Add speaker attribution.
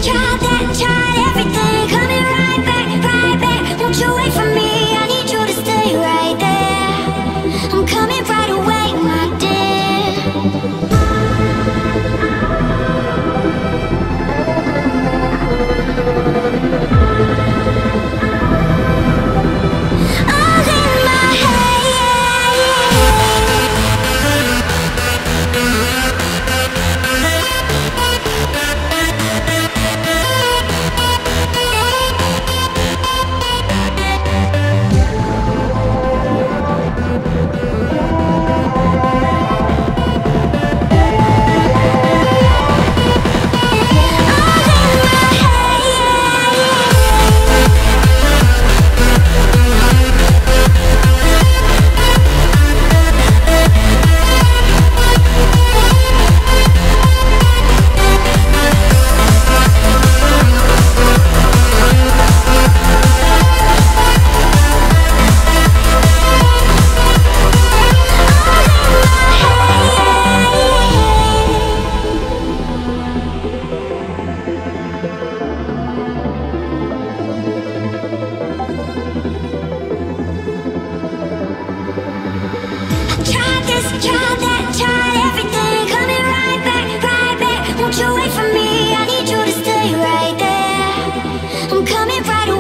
Speaker 1: tried that, tried everything. Coming right back, right back. Won't you wait for me? I need you to stay right there. I'm coming right away, my dear. All in my head. Tried that, tried everything. Coming right back, right back. Won't you wait for me? I need you to stay right there. I'm coming right away.